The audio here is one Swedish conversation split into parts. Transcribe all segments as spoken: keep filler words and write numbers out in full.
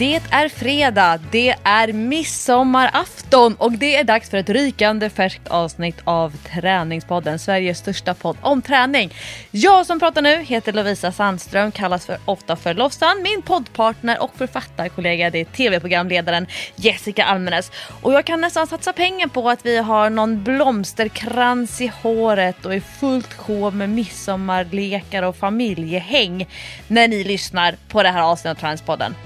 Det är fredag, det är midsommarafton och det är dags för ett rykande färskt avsnitt av Träningspodden, Sveriges största podd om träning. Jag som pratar nu heter Lovisa Sandström, kallas för ofta för Lovsan. Min poddpartner och författarkollega, det är tv-programledaren Jessica Almenäs. Och jag kan nästan satsa pengar på att vi har någon blomsterkrans i håret och är fullt sjå med midsommarlekar och familjehäng när ni lyssnar på det här avsnittet av Träningspodden.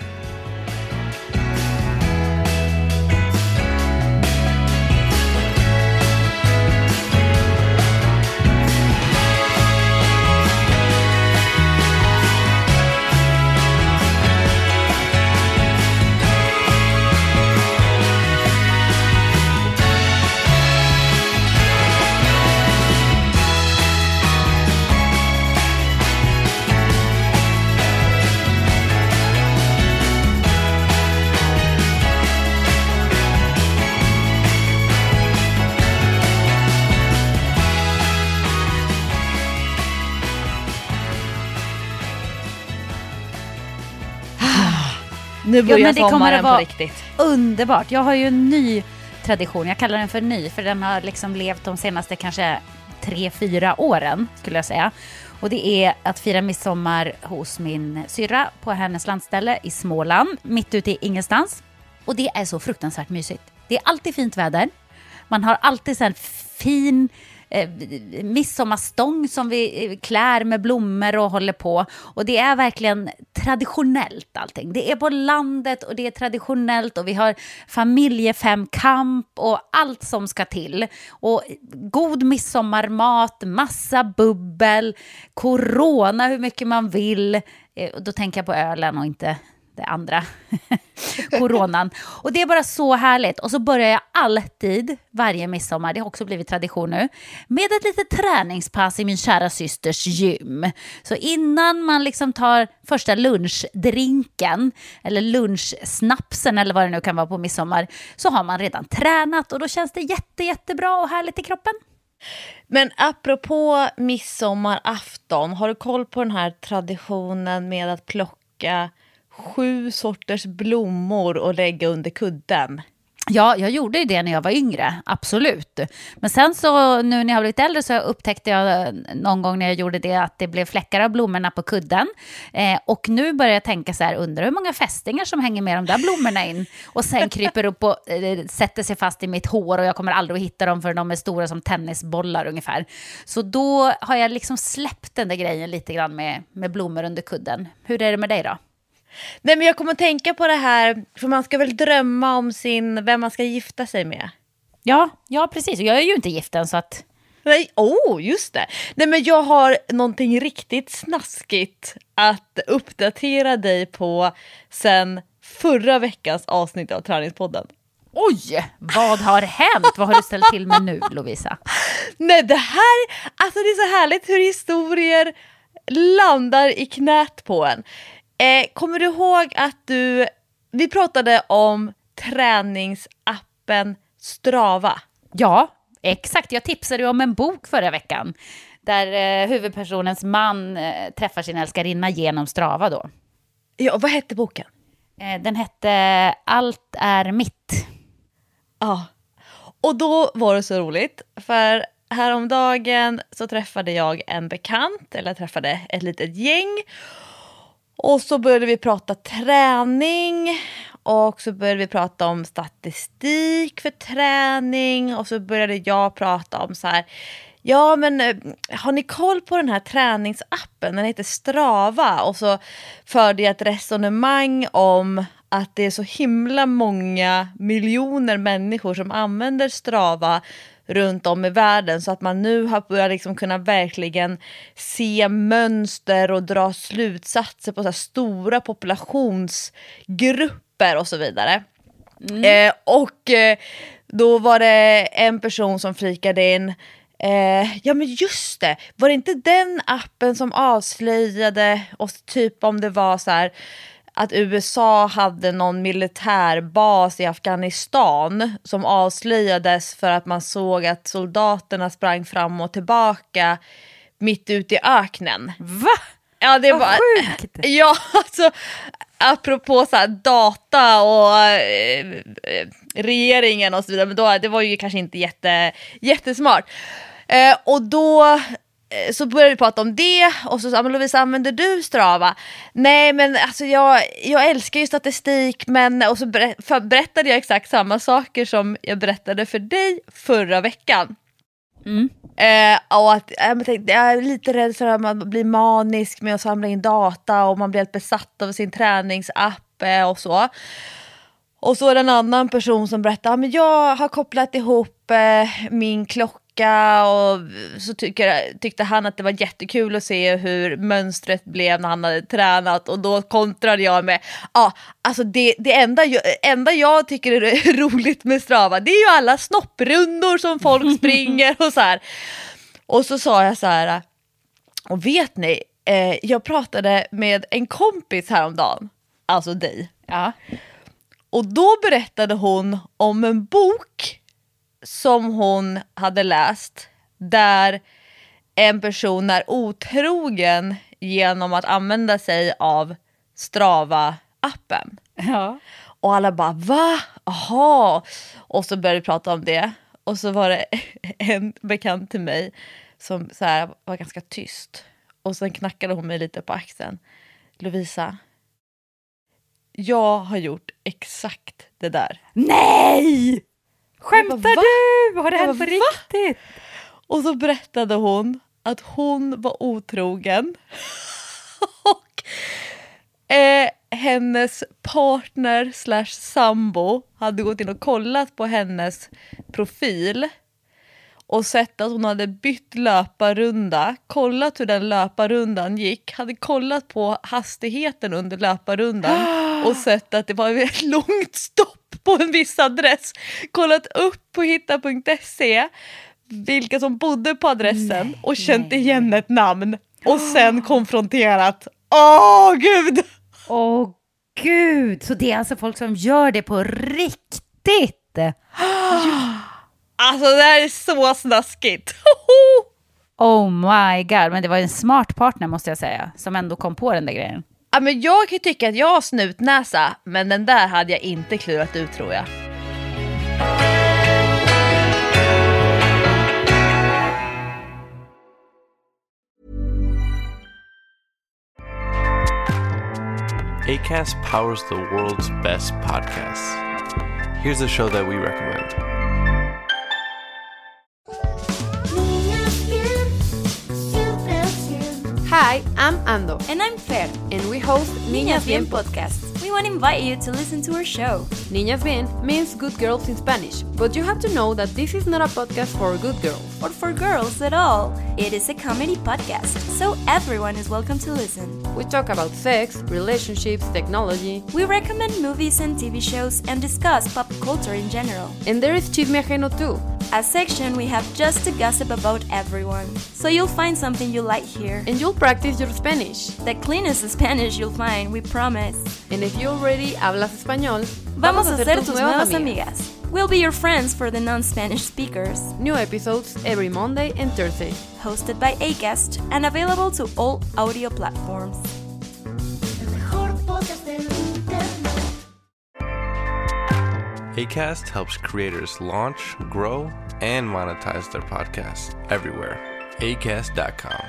Nu börjar ja, men det kommer att vara på riktigt. Underbart. Jag har ju en ny tradition. Jag kallar den för ny för den har liksom levt de senaste kanske tre, fyra åren skulle jag säga. Och det är att fira midsommar hos min syrra på hennes landställe i Småland, mitt ute i ingenstans. Och det är så fruktansvärt mysigt. Det är alltid fint väder. Man har alltid så här fin eh, midsommarstång som vi klär med blommor och håller på. Och det är verkligen traditionellt allting. Det är på landet och det är traditionellt och vi har familjefemkamp och allt som ska till. Och god midsommarmat, massa bubbel, corona hur mycket man vill. Eh, då tänker jag på ölen och inte det andra, coronan. Och det är bara så härligt. Och så börjar jag alltid, varje midsommar, det har också blivit tradition nu, med ett litet träningspass i min kära systers gym. Så innan man liksom tar första lunchdrinken, eller lunchsnapsen, eller vad det nu kan vara på midsommar, så har man redan tränat och då känns det jätte, jättebra och härligt i kroppen. Men apropå midsommarafton, har du koll på den här traditionen med att plocka sju sorters blommor och lägga under kudden? Ja, jag gjorde ju det när jag var yngre, absolut. Men sen så, nu när jag har blivit äldre så upptäckte jag någon gång när jag gjorde det att det blev fläckar av blommorna på kudden. Eh, och nu börjar jag tänka så här, undrar hur många fästingar som hänger med de där blommorna in. Och sen kryper upp och eh, sätter sig fast i mitt hår och jag kommer aldrig att hitta dem för de är stora som tennisbollar ungefär. Så då har jag liksom släppt den där grejen lite grann med, med blommor under kudden. Hur är det med dig då? Nej, men jag kommer att tänka på det här, för man ska väl drömma om sin, vem man ska gifta sig med. Ja, ja precis. Och jag är ju inte gift än så att... Nej, oh, just det. Nej, men jag har någonting riktigt snaskigt att uppdatera dig på sen förra veckans avsnitt av Träningspodden. Oj, vad har hänt? Vad har du ställt till med nu, Lovisa? Nej, det här, alltså det är så härligt hur historier landar i knät på en. Eh, kommer du ihåg att du, vi pratade om träningsappen Strava? Ja, exakt. Jag tipsade om en bok förra veckan där eh, huvudpersonens man eh, träffar sin älskarinna genom Strava då. Ja, vad hette boken? Eh, den hette Allt är mitt. Ja, och då var det så roligt för häromdagen så träffade jag en bekant, eller jag träffade ett litet gäng. Och så började vi prata träning och så började vi prata om statistik för träning och så började jag prata om så här, ja men har ni koll på den här träningsappen, den heter Strava, och så förde jag ett resonemang om att det är så himla många miljoner människor som använder Strava runt om i världen, så att man nu har börjat liksom kunna verkligen se mönster och dra slutsatser på så här stora populationsgrupper och så vidare. Mm. Eh, och eh, då var det en person som frikade in, eh, ja men just det, var det inte den appen som avslöjade oss typ om det var så här att U S A hade någon militärbas i Afghanistan som avslöjades för att man såg att soldaterna sprang fram och tillbaka mitt ute i öknen. Va? Ja, det var sjukt. Ja, alltså apropå så här, data och eh, regeringen och så vidare, men då, det var ju kanske inte jätte, jättesmart. Eh, och då eh, så började vi prata om det och så sa men Lovisa, använder du Strava? Nej, men alltså jag, jag älskar ju statistik, men och så ber, för, berättade jag exakt samma saker som jag berättade för dig förra veckan. Mm. Eh, och att, jag, tänkte, jag är lite rädd för att man blir manisk med att samla in data och man blir helt besatt av sin träningsapp eh, och så. Och så är det en annan person som berättar att ah, jag har kopplat ihop eh, min klocka och så tycker, tyckte han att det var jättekul att se hur mönstret blev när han hade tränat, och då kontrade jag med ja, ah, alltså det, det enda, jag, enda jag tycker är roligt med Strava, det är ju alla snopprundor som folk springer och så här. Och så sa jag så här, och vet ni, eh, jag pratade med en kompis häromdagen, alltså dig. Ja. Och då berättade hon om en bok som hon hade läst där en person är otrogen genom att använda sig av Strava-appen. Ja. Och alla bara, va? Aha. Och så började vi prata om det. Och så var det en bekant till mig som så här var ganska tyst. Och sen knackade hon mig lite på axeln. Lovisa, jag har gjort exakt det där. Nej! Skämtar bara, du? Har det hänt på bara, riktigt? Och så berättade hon att hon var otrogen. Och eh, hennes partner slash sambo hade gått in och kollat på hennes profil och sett att hon hade bytt löparrunda, kollat hur den löparrundan gick, hade kollat på hastigheten under löparrundan och sett att det var ett långt stopp på en viss adress, kollat upp på hitta punkt se vilka som bodde på adressen nej, och känt nej. igen ett namn och sen konfronterat. Åh gud! Åh gud! Så det är alltså folk som gör det på riktigt? Ja. Alltså det här är så snaskigt. Oh my god, men det var en smart partner måste jag säga, som ändå kom på den där grejen. Ja, men jag kan ju tycka att jag har snutnäsa, men den där hade jag inte klurat ut, tror jag. Acast powers the world's best podcasts. Here's a show that we recommend. Hi, I'm Ando. And I'm Fer. And we host Niñas Bien Podcast. We want to invite you to listen to our show. Niñas Bien means good girls in Spanish, but you have to know that this is not a podcast for good girls. Or for girls at all. It is a comedy podcast, so everyone is welcome to listen. We talk about sex, relationships, technology. We recommend movies and T V shows and discuss pop culture in general. And there is Chisme Ajeno too. A section we have just to gossip about everyone. So you'll find something you like here. And you'll practice your Spanish. The cleanest Spanish you'll find, we promise. And if you already hablas español, vamos a ser tus nuevas amigas. We'll be your friends for the non-Spanish speakers. New episodes every Monday and Thursday. Hosted by Acast and available to all audio platforms. Acast helps creators launch, grow, and monetize their podcasts everywhere. acast dot com.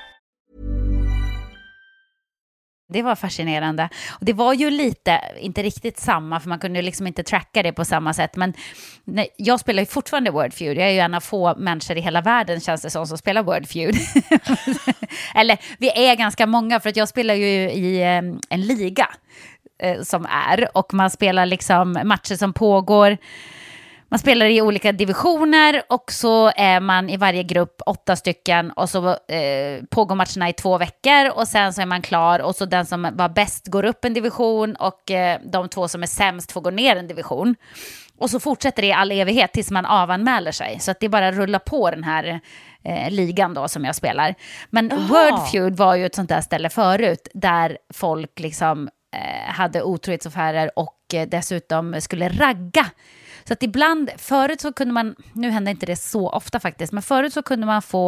Det var fascinerande. Och det var ju lite, inte riktigt samma, för man kunde liksom inte tracka det på samma sätt. Men nej, jag spelar ju fortfarande Wordfeud. Jag är ju en av få människor i hela världen, känns det som, som spelar Wordfeud. Eller, vi är ganska många, för att jag spelar ju i eh, en liga eh, som är. Och man spelar liksom matcher som pågår. Man spelar i olika divisioner och så är man i varje grupp åtta stycken och så eh, pågår matcherna i två veckor och sen så är man klar och så den som var bäst går upp en division och eh, de två som är sämst får gå ner en division. Och så fortsätter det i all evighet tills man avanmäler sig. Så att det bara rullar på den här eh, ligan då som jag spelar. Men Aha. Wordfeud var ju ett sånt där ställe förut där folk liksom eh, hade otrohetsaffärer och eh, dessutom skulle ragga. Så att ibland, förut så kunde man, nu händer inte det så ofta faktiskt, men förut så kunde man få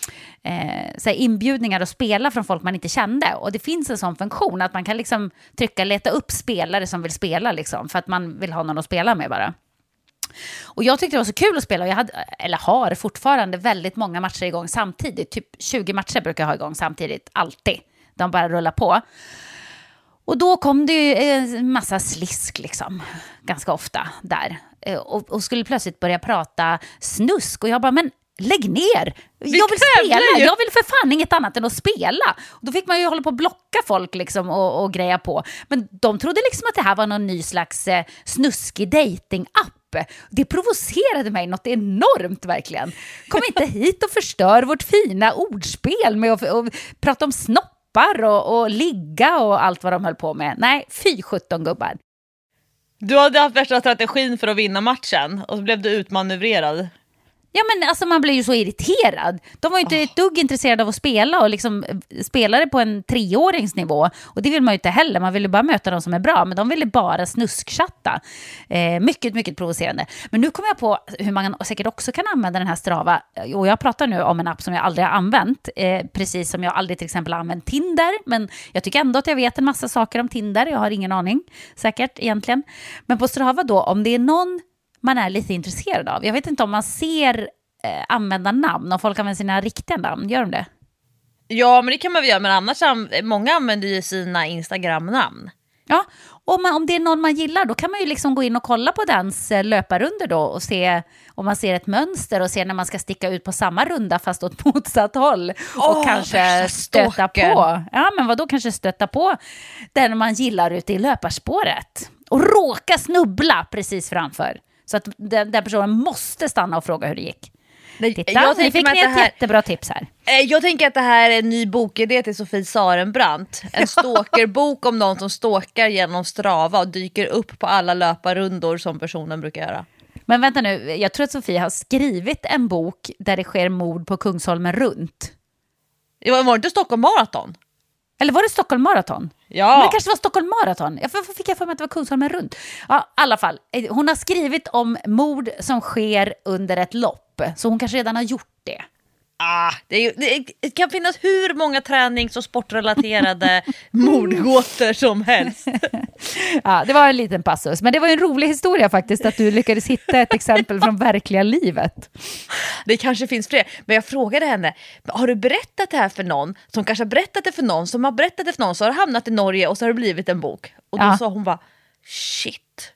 eh, så här inbjudningar att spela från folk man inte kände. Och det finns en sån funktion att man kan liksom trycka, leta upp spelare som vill spela liksom, för att man vill ha någon att spela med bara. Och jag tyckte det var så kul att spela och jag hade, eller har fortfarande väldigt många matcher igång samtidigt. Typ tjugo matcher brukar jag ha igång samtidigt, alltid. De bara rullar på. Och då kom det ju en massa slisk liksom, ganska ofta där. Och, och skulle plötsligt börja prata snusk och jag bara, men lägg ner! Vi jag vill spela, ju. jag vill för fan inget annat än att spela. Och då fick man ju hålla på att blocka folk liksom och, och greja på. Men de trodde liksom att det här var någon ny slags eh, snuskig dating-app. Det provocerade mig något enormt verkligen. Kom inte hit och förstör vårt fina ordspel med att och prata om snoppar och, och ligga och allt vad de höll på med. Nej, fy sjutton gubbar. Du hade haft värsta strategin för att vinna matchen och så blev du utmanövrerad. Ja, men alltså man blir ju så irriterad. De var ju inte oh. ett dugg intresserade av att spela och liksom spelade på en treåringsnivå. Och det vill man ju inte heller. Man vill ju bara möta de som är bra. Men de ville bara snuskchatta. Eh, mycket, mycket provocerande. Men nu kommer jag på hur man säkert också kan använda den här Strava. Och jag pratar nu om en app som jag aldrig har använt. Eh, precis som jag aldrig till exempel har använt Tinder. Men jag tycker ändå att jag vet en massa saker om Tinder. Jag har ingen aning säkert egentligen. Men på Strava då, om det är någon man är lite intresserad av. Jag vet inte om man ser eh, användarnamn. Om folk använder sina riktiga namn. Gör de det? Ja, men det kan man väl göra. Men annars, många använder ju sina Instagram-namn. Ja, och man, om det är någon man gillar, då kan man ju liksom gå in och kolla på dens eh, löparrunder då. Och se om man ser ett mönster. Och se när man ska sticka ut på samma runda fast åt motsatt håll. Och oh, kanske stöta på. Ja, men vad då kanske stöta på den man gillar ute i löparspåret. Och råka snubbla precis framför. Så att den, den personen måste stanna och fråga hur det gick. Titta, jag ni fick ni ett här, jättebra tips här. Jag tänker att det här är en ny bokidé till Sofie Sarenbrant. En stalkerbok om någon som stalkar genom Strava och dyker upp på alla löparrundor som personen brukar göra. Men vänta nu, jag tror att Sofie har skrivit en bok där det sker mord på Kungsholmen runt. Ja, var det inte Stockholm Marathon? Eller var det Stockholm Marathon? Ja. Men det kanske var Stockholm Marathon. Jag fick jag för mig att det var Kungsholmen runt. Ja, i alla fall. Hon har skrivit om mord som sker under ett lopp. Så hon kanske redan har gjort det. Ah, det, är, det kan finnas hur många tränings- och sportrelaterade mordgåtor som helst. Ja, det var en liten passus. Men det var en rolig historia faktiskt att du lyckades hitta ett exempel från verkliga livet. Det kanske finns fler. Men jag frågade henne, har du berättat det här för någon som kanske har berättat det för någon som har berättat det för någon så har det hamnat i Norge och så har det blivit en bok. Och då ja. sa hon bara, shit.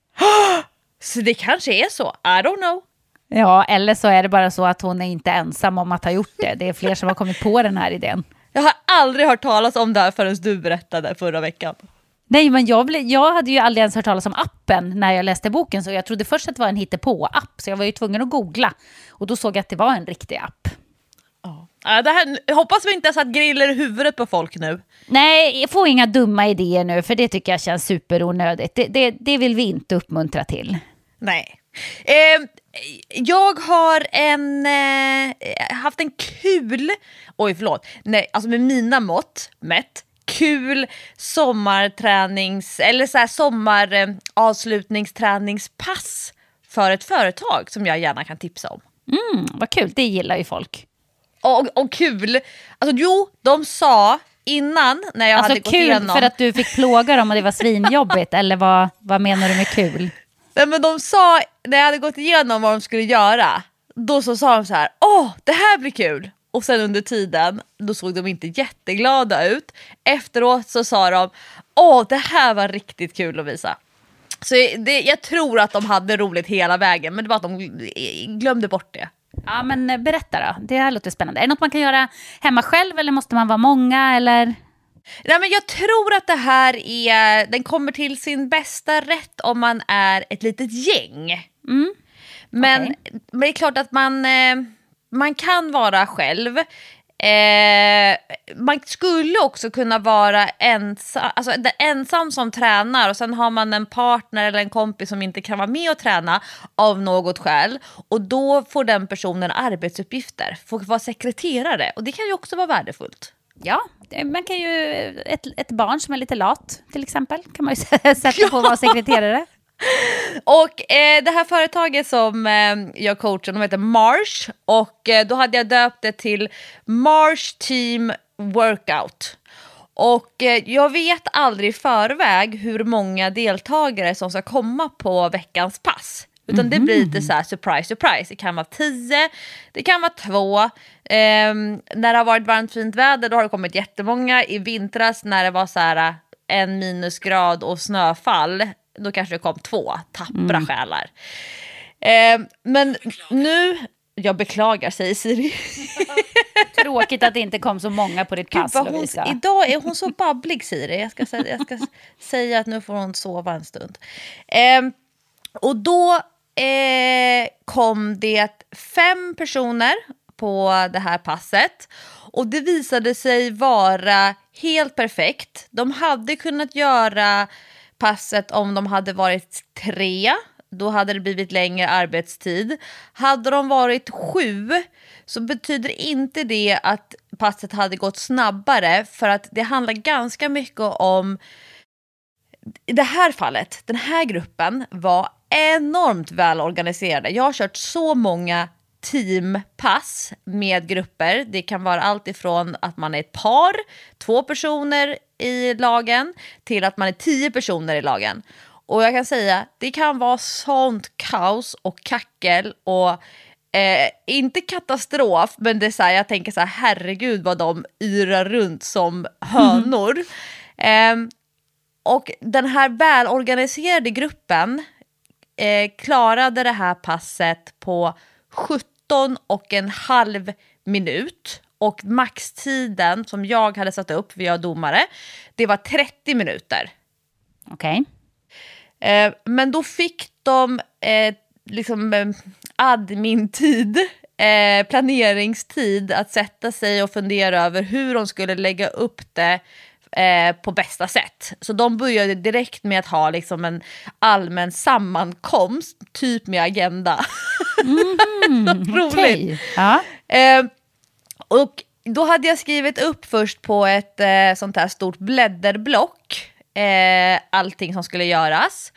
Så det kanske är så. I don't know. Ja, eller så är det bara så att hon är inte ensam om att ha gjort det. Det är fler som har kommit på den här idén. Jag har aldrig hört talas om det här förrän du berättade förra veckan. Nej, men jag, ble, jag hade ju aldrig ens hört talas om appen när jag läste boken. Så jag trodde först att det var en hittepå-app. Så jag var ju tvungen att googla. Och då såg jag att det var en riktig app. Ja, det här, jag hoppas vi inte har satt griller i huvudet på folk nu. Nej, jag får inga dumma idéer nu. För det tycker jag känns superonödigt. Det, det, det vill vi inte uppmuntra till. Nej. Eh, jag har en eh, haft en kul oj förlåt nej alltså med mina mått mätt kul sommartränings eller så här sommar eh, avslutningsträningspass för ett företag som jag gärna kan tipsa om. Mm, vad kul, det gillar ju folk. Och, och kul, alltså jo, de sa innan när jag alltså hade gått kul igenom. För att du fick plåga dem och det var svinjobbigt eller vad, vad menar du med kul? Nej, men de sa, när jag hade gått igenom vad de skulle göra, då så sa de så här, åh, det här blir kul. Och sen under tiden, då såg de inte jätteglada ut. Efteråt så sa de, åh, det här var riktigt kul att visa. Så det, jag tror att de hade roligt hela vägen, men det var att de glömde bort det. Ja, men berätta då, det här låter spännande. Är det något man kan göra hemma själv eller måste man vara många eller... Nej, men jag tror att det här är, den kommer till sin bästa rätt om man är ett litet gäng. Mm. Men, okay. men det är klart att man, eh, man kan vara själv. Eh, man skulle också kunna vara ensam, alltså ensam som tränar och sen har man en partner eller en kompis som inte kan vara med och träna av något skäl. Och då får den personen arbetsuppgifter, får vara sekreterare och det kan ju också vara värdefullt. Ja, man kan ju ett, ett barn som är lite lat till exempel kan man ju sätta på att vara sekreterare. Och eh, det här företaget som eh, jag coachar, de heter Marsh. Och eh, då hade jag döpt det till Marsh Team Workout. Och eh, jag vet aldrig i förväg hur många deltagare som ska komma på veckans pass. Utan det blir lite så här surprise, surprise. Det kan vara tio, det kan vara två. Eh, när det har varit varmt fint väder då har det kommit jättemånga. I vintras när det var så här en minusgrad och snöfall, då kanske det kom två tappra mm. själar. Eh, men nu, jag beklagar, säger Siri. Tråkigt att det inte kom så många på ditt pass, Gud, hon, Lovisa. idag är hon så babblig, Siri. Jag ska, säga, jag ska säga att nu får hon sova en stund. Eh, och då eh, kom det fem personer på det här passet. Och det visade sig vara helt perfekt. De hade kunnat göra passet om de hade varit tre. Då hade det blivit längre arbetstid. Hade de varit sju så betyder inte det att passet hade gått snabbare. För att det handlar ganska mycket om... I det här fallet, den här gruppen var enormt välorganiserade. Jag har kört så många teampass med grupper. Det kan vara allt ifrån att man är ett par, två personer i lagen, till att man är tio personer i lagen. Och jag kan säga, det kan vara sånt kaos och kackel och eh, inte katastrof, men det är så här, jag tänker så här, herregud vad de yrar runt som hönor. Mm. Eh, och den här välorganiserade gruppen eh, klarade det här passet på sjutton och en halv minut. Och maxtiden som jag hade satt upp, vi har domare, det var trettio minuter. Okej. Okay. Eh, men då fick de eh, liksom eh, admin-tid, eh, planeringstid att sätta sig och fundera över hur de skulle lägga upp det eh, på bästa sätt. Så de började direkt med att ha liksom en allmän sammankomst, typ med agenda. Mm, roligt. Okay. Ja. Eh, och då hade jag skrivit upp först på ett eh, sånt här stort blädderblock eh, allting som skulle göras.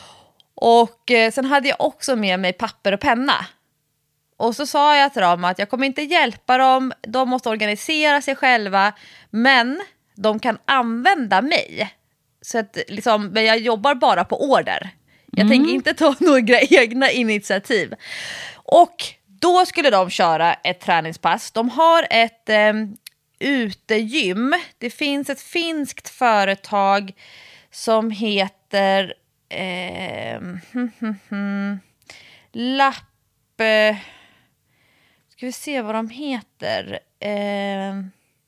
Och eh, sen hade jag också med mig papper och penna. Och så sa jag till dem att jag kommer inte hjälpa dem, de måste organisera sig själva, men de kan använda mig. Så att liksom, jag jobbar bara på order. Jag mm. tänker inte ta några egna initiativ. Och då skulle de köra ett träningspass. De har ett eh, utegym. Det finns ett finskt företag som heter eh, hm, hm, hm, Lapp... Eh, ska vi se vad de heter. Eh,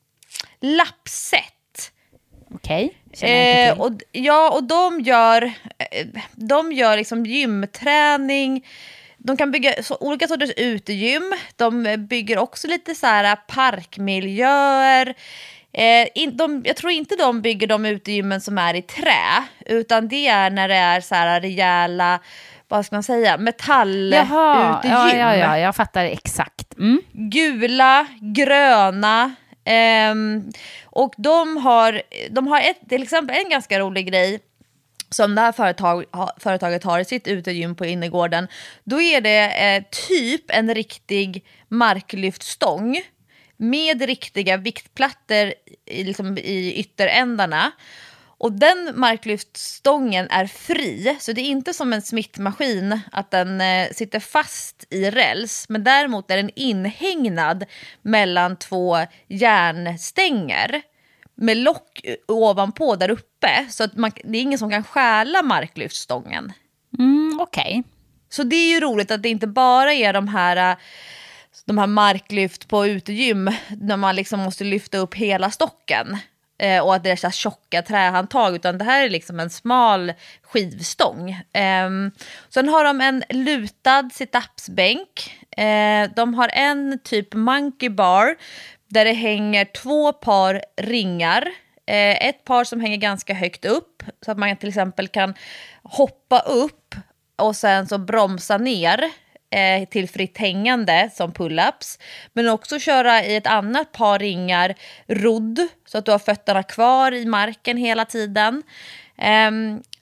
Lappset. Okej. Okay. Eh, och, ja, och de gör, de gör liksom gymträning. De kan bygga så, olika sorters utegym. De bygger också lite så här parkmiljöer. Eh, in, de, jag tror inte de bygger de utegymmen som är i trä. Utan det är när det är så här rejäla, vad ska man säga, metallutegym. Jaha, ja, ja, ja, jag fattar exakt. Mm. Gula, gröna. Um, och de har, de har ett, till exempel en ganska rolig grej som det här företag, ha, företaget har i sitt utegym på innergården. Då är det eh, typ en riktig marklyftstång med riktiga viktplattor i, liksom, i ytterändarna. Och den marklyftstången är fri, så det är inte som en smittmaskin att den eh, sitter fast i räls. Men däremot är den inhägnad mellan två järnstänger med lock ovanpå där uppe. Så att man, det är ingen som kan stjäla marklyftstången. Mm, okej. Okay. Så det är ju roligt att det inte bara är de här, de här marklyft på utegym när man liksom måste lyfta upp hela stocken. Eh, och att det är så här tjocka trähandtag, utan det här är liksom en smal skivstång. Eh, sen har de en lutad sit-upsbänk. Eh, de har en typ monkey bar där det hänger två par ringar. Eh, ett par som hänger ganska högt upp så att man till exempel kan hoppa upp och sen så bromsa ner eh, till fritt hängande som pull-ups. Men också köra i ett annat par ringar rodd så att du har fötterna kvar i marken hela tiden. Eh,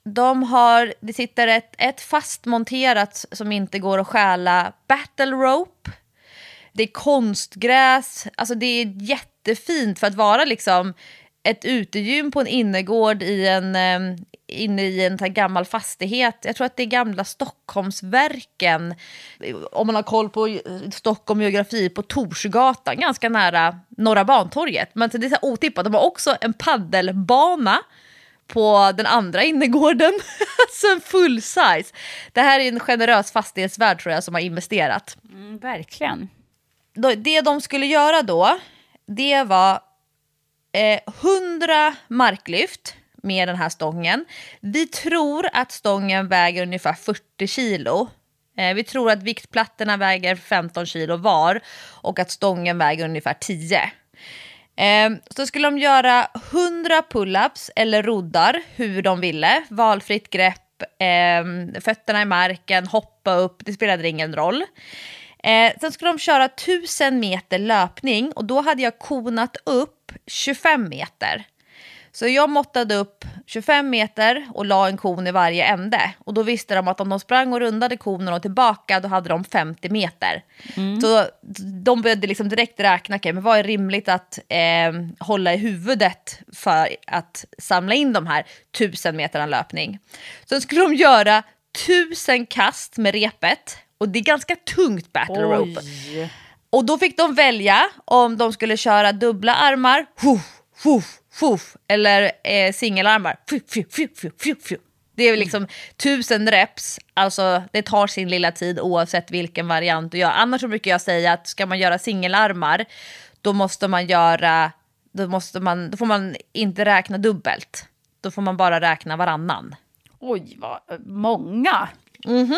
de har, det sitter ett, ett fastmonterat som inte går att stjäla battle rope. Det är konstgräs, alltså det är jättefint för att vara liksom ett utegym på en innergård i en, inne i en här gammal fastighet. Jag tror att det är gamla Stockholmsverken. Om man har koll på Stockholm geografi, på Torsgatan, ganska nära Norra Bantorget. Men det är så här otippat. De har också en paddelbana på den andra innergården. Alltså en full size. Det här är en generös fastighetsvärd tror jag som har investerat. Mm, verkligen. Det de skulle göra då, det var eh, hundra marklyft med den här stången. Vi tror att stången väger ungefär fyrtio kilo. Eh, vi tror att viktplattorna väger femton kilo var och att stången väger ungefär tio. Eh, så skulle de göra hundra pull-ups eller roddar hur de ville. Valfritt grepp, eh, fötterna i marken, hoppa upp, det spelade ingen roll. Eh, sen skulle de köra tusen meter löpning och då hade jag konat upp tjugofem meter. Så jag måttade upp tjugofem meter och la en kon i varje ände. Och då visste de att om de sprang och rundade konen och tillbaka då hade de femtio meter. Mm. Så de började liksom direkt räkna, okay, men vad är rimligt att eh, hålla i huvudet för att samla in de här tusen meterna löpning. Så skulle de göra tusen kast med repet. Och det är ganska tungt battle rope. Oj. Och då fick de välja om de skulle köra dubbla armar, huff, huff, huff, eller eh, singelarmar. Fuh, fuh, fuh, fuh, fuh, fuh. Det är liksom tusen reps. Alltså det tar sin lilla tid oavsett vilken variant du gör. Annars så brukar jag säga att ska man göra singelarmar då måste man göra då måste man då får man inte räkna dubbelt. Då får man bara räkna varannan. Oj, vad många. Mhm.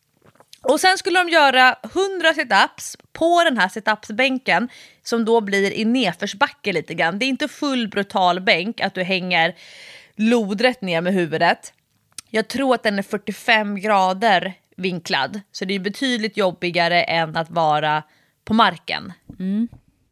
Och sen skulle de göra hundra situps på den här situpsbänken som då blir i nedförsbacke lite grann. Det är inte full brutal bänk att du hänger lodrätt ner med huvudet. Jag tror att den är fyrtiofem grader vinklad. Så det är betydligt jobbigare än att vara på marken. Mm.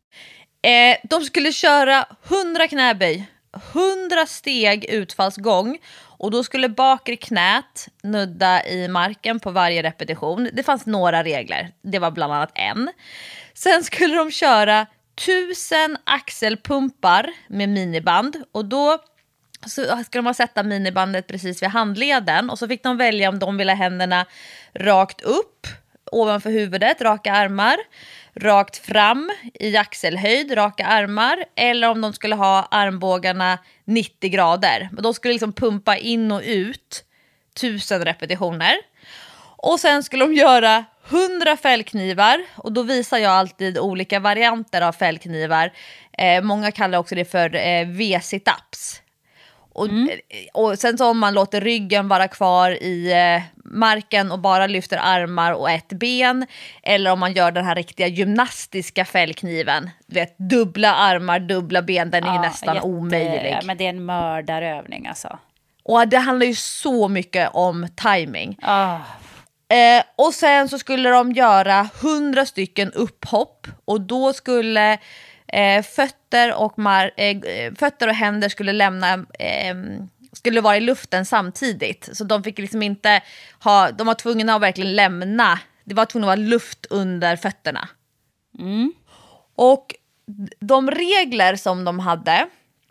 Eh, de skulle köra hundra knäböj, hundra steg utfallsgång. Och då skulle bakre knät nudda i marken på varje repetition. Det fanns några regler. Det var bland annat en. Sen skulle de köra tusen axelpumpar med miniband. Och då så ska de sätta minibandet precis vid handleden. Och så fick de välja om de ville ha händerna rakt upp ovanför huvudet, raka armar. Rakt fram i axelhöjd, raka armar. Eller om de skulle ha armbågarna nittio grader. Men de skulle liksom pumpa in och ut tusen repetitioner. Och sen skulle de göra hundra fällknivar. Och då visar jag alltid olika varianter av fällknivar. Eh, många kallar också det för eh, V-situps. Och, mm. och sen så om man låter ryggen vara kvar i eh, marken och bara lyfter armar och ett ben. Eller om man gör den här riktiga gymnastiska fällkniven. Du vet, dubbla armar, dubbla ben, den är ja, nästan jätte, omöjlig. Men det är en mördarövning alltså. Och det handlar ju så mycket om timing. Oh. Eh, och sen så skulle de göra hundra stycken upphopp. Och då skulle... Eh, fötter, och mar- eh, fötter och händer skulle lämna eh, skulle vara i luften samtidigt. Så de fick liksom inte ha, de var tvungna att verkligen lämna. Det var tvungna att vara luft under fötterna. Mm. Och de regler som de hade,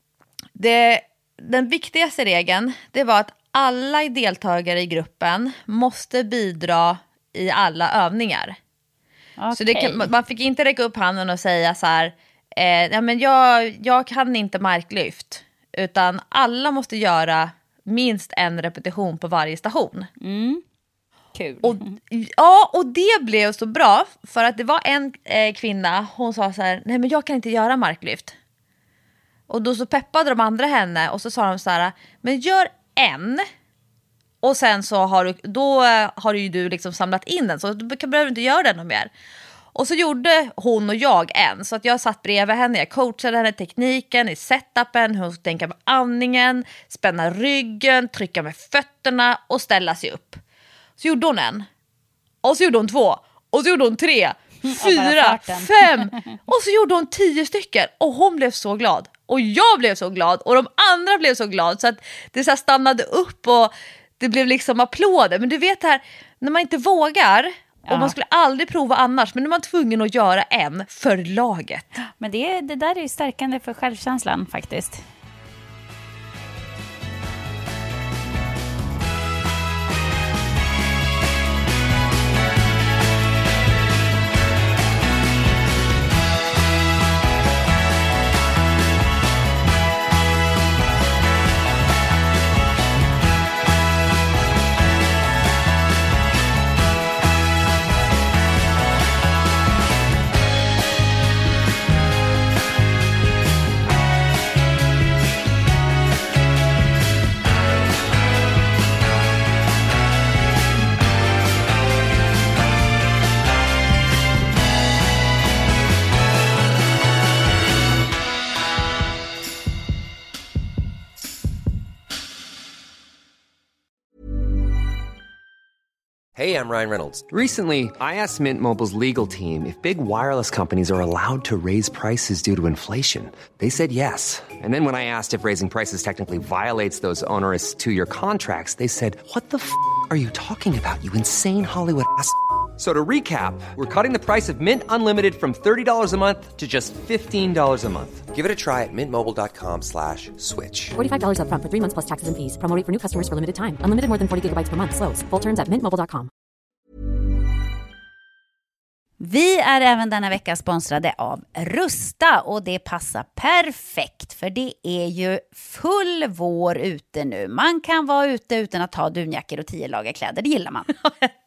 det, den viktigaste regeln, det var att alla deltagare i gruppen måste bidra i alla övningar. Okay. Så det kan, man fick inte räcka upp handen och säga så här: Eh, ja, men jag, jag kan inte marklyft, utan alla måste göra minst en repetition på varje station. Mm. Kul. Och, ja, och det blev så bra för att det var en eh, kvinna, hon sa så här: nej men jag kan inte göra marklyft. Och då så peppade de andra henne och så sa de så här: men gör en. Och sen så har du, då har ju du liksom samlat in den, så du behöver inte göra den mer. Och så gjorde hon och jag en. Så att jag satt bredvid henne. Jag coachade henne tekniken i setupen. Hon skulle tänka på andningen. Spänna ryggen. Trycka med fötterna. Och ställa sig upp. Så gjorde hon en. Och så gjorde hon två. Och så gjorde hon tre. Fyra. Fem. Och så gjorde hon tio stycken. Och hon blev så glad. Och jag blev så glad och de andra blev så glad så att det så här stannade upp och det blev liksom applåder. Men du vet här, när man inte vågar och Ja. man skulle aldrig prova annars, men nu är man tvungen att göra en för laget. Men det, det där är ju stärkande för självkänslan faktiskt. Hey, I'm Ryan Reynolds. Recently, I asked Mint Mobile's legal team if big wireless companies are allowed to raise prices due to inflation. They said yes. And then when I asked if raising prices technically violates those onerous two-year contracts, they said, "What the f*** are you talking about, you insane Hollywood ass?" So to recap, we're cutting the price of Mint Unlimited from thirty dollars a month to just fifteen dollars a month. Give it a try at mintmobile.com slash switch. forty-five dollars up front for three months plus taxes and fees. Promo rate for new customers for limited time. Unlimited more than forty gigabytes per month. Slows full terms at mint mobile dot com. Vi är även denna vecka sponsrade av Rusta och det passar perfekt för det är ju full vår ute nu. Man kan vara ute utan att ha dunjackor och tio lager kläder, det gillar man.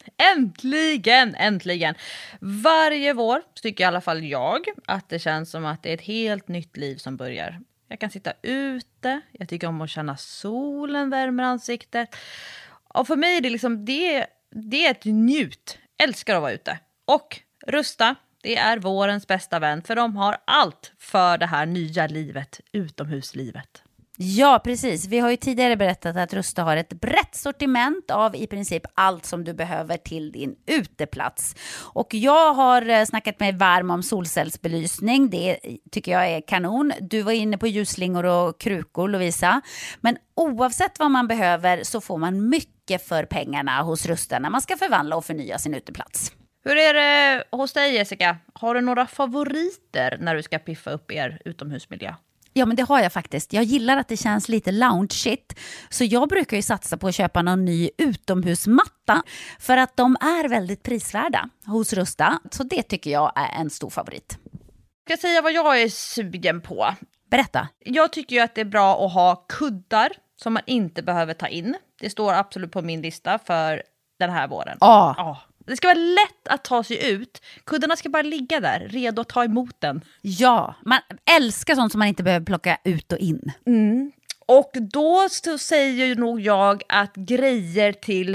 Äntligen, äntligen. Varje vår tycker i alla fall jag att det känns som att det är ett helt nytt liv som börjar. Jag kan sitta ute, jag tycker om att känna solen värmer ansiktet. Och för mig är det liksom, det, det är ett njut. Älskar att vara ute. Och Rusta, det är vårens bästa vän för de har allt för det här nya livet, utomhuslivet. Ja, precis. Vi har ju tidigare berättat att Rusta har ett brett sortiment av i princip allt som du behöver till din uteplats. Och jag har snackat mig varm om solcellsbelysning. Det tycker jag är kanon. Du var inne på ljusslingor och krukor, Lovisa. Men oavsett vad man behöver så får man mycket för pengarna hos Rusta när man ska förvandla och förnya sin uteplats. Hur är det hos dig, Jessica? Har du några favoriter när du ska piffa upp er utomhusmiljö? Ja, men det har jag faktiskt. Jag gillar att det känns lite lounge-shit. Så jag brukar ju satsa på att köpa någon ny utomhusmatta. För att de är väldigt prisvärda hos Rusta. Så det tycker jag är en stor favorit. Jag ska säga vad jag är sugen på. Berätta. Jag tycker ju att det är bra att ha kuddar som man inte behöver ta in. Det står absolut på min lista för den här våren. Ja. Ja. Det ska vara lätt att ta sig ut. Kuddarna ska bara ligga där, redo att ta emot den. Ja, man älskar sånt som man inte behöver plocka ut och in. Mm. Och då så säger ju nog jag att grejer till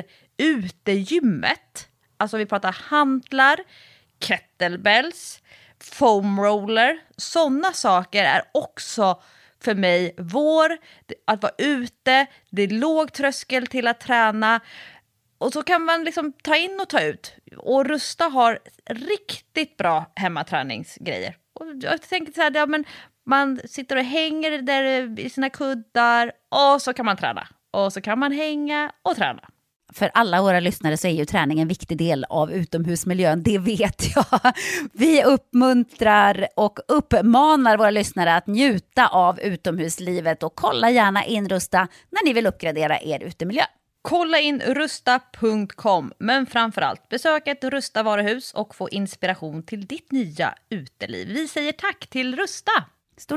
utegymmet, alltså vi pratar hantlar, kettlebells, foam roller, sådana saker är också för mig vår. Att vara ute, det är låg tröskel till att träna. Och så kan man liksom ta in och ta ut. Och Rusta har riktigt bra hemmaträningsgrejer. Och jag tänker så här, ja, men man sitter och hänger där i sina kuddar och så kan man träna. Och så kan man hänga och träna. För alla våra lyssnare så är ju träning en viktig del av utomhusmiljön, det vet jag. Vi uppmuntrar och uppmanar våra lyssnare att njuta av utomhuslivet och kolla gärna in Rusta när ni vill uppgradera er utemiljö. Kolla in rusta punkt com, men framförallt besök ett Rusta varuhus och få inspiration till ditt nya uteliv. Vi säger tack till Rusta. Stort.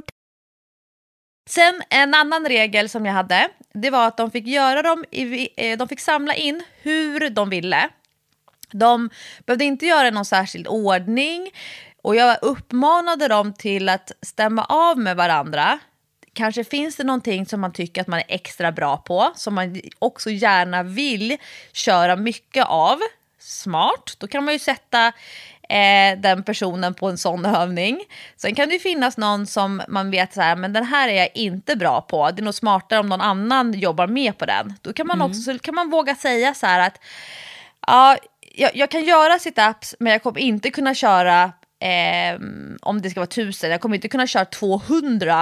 Sen en annan regel som jag hade, det var att de fick göra dem i, de fick samla in hur de ville. De behövde inte göra någon särskild ordning och jag uppmanade dem till att stämma av med varandra. Kanske finns det någonting som man tycker att man är extra bra på, som man också gärna vill köra mycket av. Smart, då kan man ju sätta eh, den personen på en sån övning. Sen kan det ju finnas någon som man vet så här, men den här är jag inte bra på. Det är nog smartare om någon annan jobbar med på den. Då kan man också så kan man våga säga så här att ja, jag, jag kan göra sit-ups, men jag kommer inte kunna köra eh, om det ska vara tusen. Jag kommer inte kunna köra tvåhundra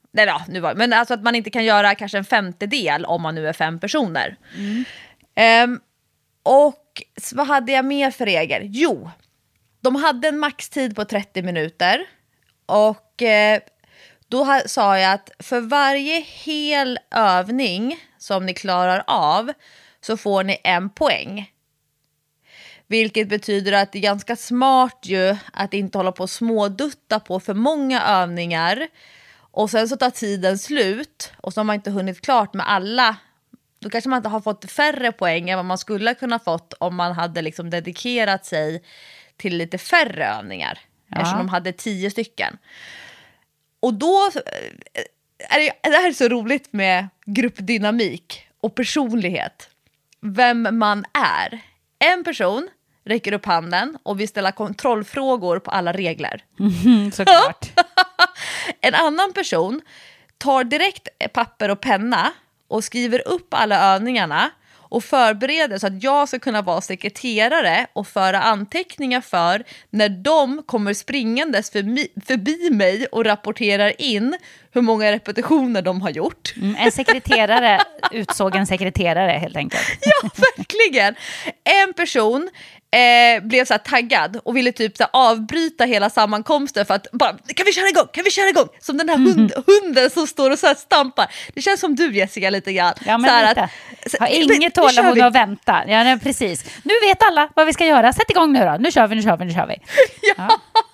nej ja, nu var, men alltså att man inte kan göra kanske en femtedel om man nu är fem personer. Mm. Um, och vad hade jag mer för regler? Jo, de hade en maxtid på trettio minuter. Och eh, då ha, sa jag att för varje hel övning som ni klarar av så får ni en poäng. Vilket betyder att det är ganska smart ju att inte hålla på och smådutta på för många övningar. Och sen så tar tiden slut och så har man inte hunnit klart med alla. Då kanske man inte har fått färre poäng än vad man skulle kunna fått om man hade liksom dedikerat sig till lite färre övningar. Ja. Eftersom de hade tio stycken. Och då är det, det här är så roligt med gruppdynamik och personlighet. Vem man är. En person räcker upp handen och vill ställa kontrollfrågor på alla regler. Mm, såklart. En annan person tar direkt papper och penna och skriver upp alla övningarna och förbereder så att jag ska kunna vara sekreterare och föra anteckningar för när de kommer springandes förbi, förbi mig och rapporterar in hur många repetitioner de har gjort. Mm, en sekreterare utsåg en sekreterare helt enkelt. Ja, verkligen. En person eh, blev så här taggad och ville typ så här avbryta hela sammankomsten för att bara, kan vi köra igång, kan vi köra igång? Som den här hund, mm. hunden som står och så här stampar. Det känns som du, Jessica, lite grann. Ja, men så här lite. Att, så, har inget tålamod att vänta. Ja, nej, precis. Nu vet alla vad vi ska göra. Sätt igång nu då. Nu kör vi, nu kör vi, nu kör vi. Ja. Ja.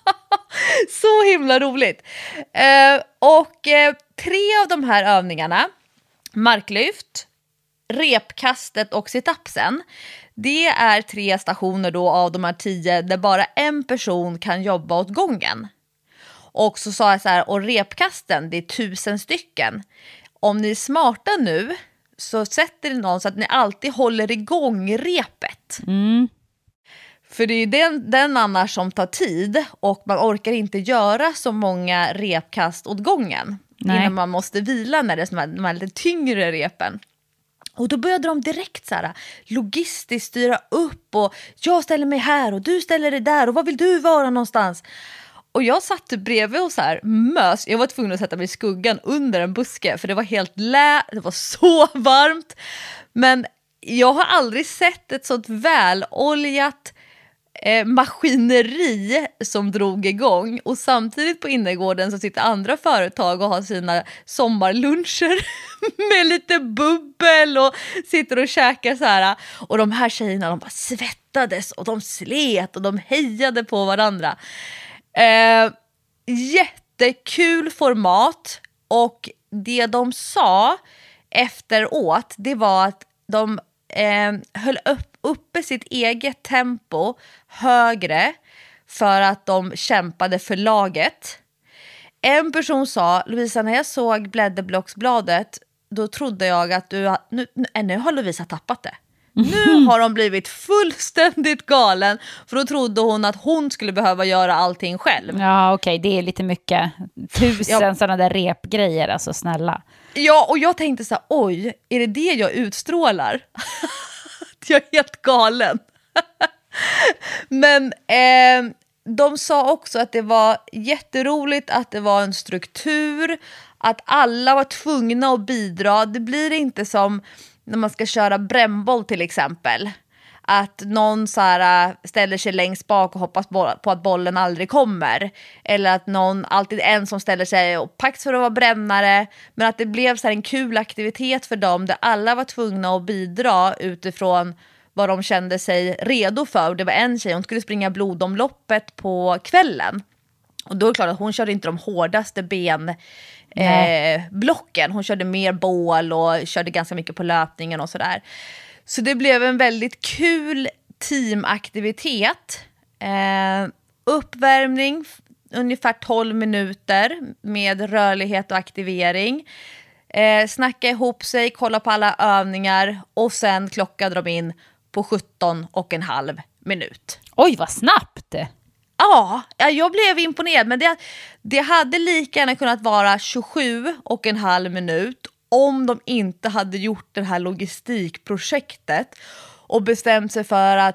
Så himla roligt. Eh, och eh, tre av de här övningarna, marklyft, repkastet och situpsen, det är tre stationer då av de här tio där bara en person kan jobba åt gången. Och så sa jag så här, och repkasten, det är tusen stycken. Om ni är smarta nu så sätter ni någon så att ni alltid håller igång repet. Mm. För det är den, den annars som tar tid och man orkar inte göra så många repkast åt gången. Nej. Innan man måste vila när det är de här, de här lite tyngre repen. Och då började de direkt så här logistiskt styra upp och jag ställer mig här och du ställer dig där och var vill du vara någonstans? Och jag satt bredvid och så här mös. Jag var tvungen att sätta mig i skuggan under en buske för det var helt lä, det var så varmt. Men jag har aldrig sett ett sånt väloljat eh, maskineri som drog igång. Och samtidigt på innergården så sitter andra företag och har sina sommarluncher med lite bubbel och sitter och käkar så här. Och de här tjejerna, de bara svettades och de slet och de hejade på varandra. Eh, jättekul format. Och det de sa efteråt, det var att de eh, höll upp, uppe sitt eget tempo högre för att de kämpade för laget. En person sa, Lovisa, när jag såg blädderblocksbladet då trodde jag att du, nu, nu har Lovisa tappat det. Nu har de blivit fullständigt galen för då trodde hon att hon skulle behöva göra allting själv. Ja, okej, okay. Det är lite mycket. Tusen ja. Sådana där repgrejer, alltså snälla. Ja, och jag tänkte så här, oj, är det det jag utstrålar? Jag är helt galen. Men eh, de sa också att det var jätteroligt att det var en struktur, att alla var tvungna att bidra. Det blir inte som när man ska köra brännboll till exempel. Att någon så här ställer sig längst bak och hoppas på att bollen aldrig kommer. Eller att någon, alltid en som ställer sig och pax för att vara brännare. Men att det blev så här en kul aktivitet för dem där alla var tvungna att bidra utifrån vad de kände sig redo för. Det var en tjej, hon skulle springa blodomloppet på kvällen. Och då är det klart att hon körde inte de hårdaste ben eh, blocken. Hon körde mer bål och körde ganska mycket på löpningen och sådär. Så det blev en väldigt kul teamaktivitet. Eh, uppvärmning ungefär tolv minuter med rörlighet och aktivering. Eh, snacka ihop sig, kolla på alla övningar och sen klockade de in på sjutton och en halv minut. Oj, vad snabbt! Ja, jag blev imponerad, men det, det hade lika gärna kunnat vara tjugosju och en halv minut om de inte hade gjort det här logistikprojektet och bestämt sig för att